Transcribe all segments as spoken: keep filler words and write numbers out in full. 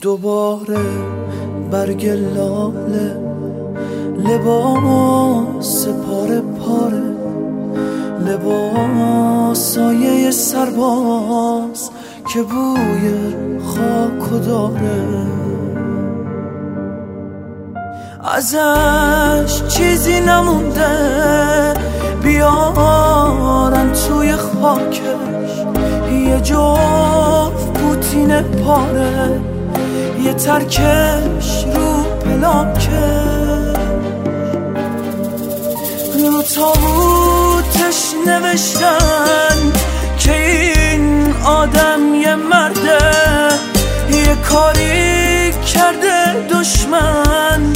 دوباره برگ لاله، لباس پاره پاره، لباس سایه سرباز که بوی خاک داره. ازش چیزی نمونده بیارن توی خاکش، یه جفت پوتین پاره، یه ترکش رو پلاکه، رو تابوتش نوشتن که این آدم یه مرده، یه کاری کرده دشمن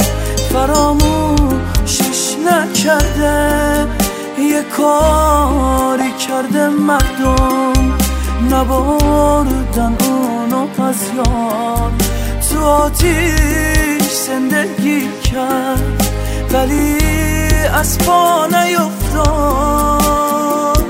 فراموشش نکرده، یه کاری کرده مردم نبردن اونو از یاد، تو آتیش زندگی کرد ولی از پا نیفتاد.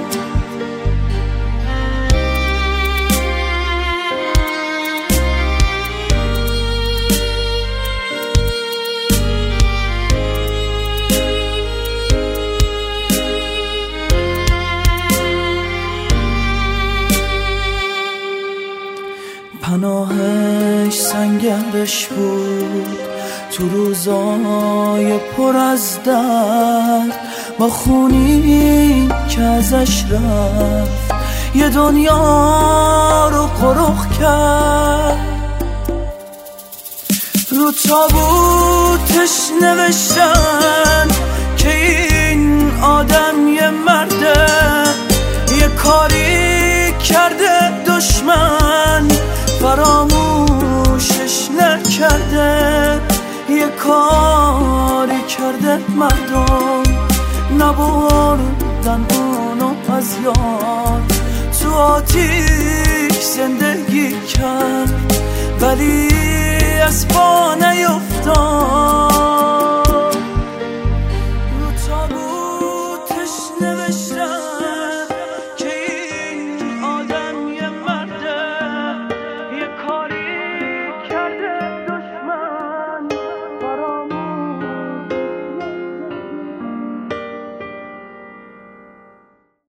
پناهش سنگرش بود تو روزای پر از درد، با خونی که ازش رفت یه دنیا رو قرخ کرد. رو تابوتش نوشتن که این آدم یه مرده، یه کاری کرده دشمن فراموشش نکرده، یه کاری کرده مردم نبردن اونو از یاد، تو آتیش زندگی کرد ولی از پا نیفتاد.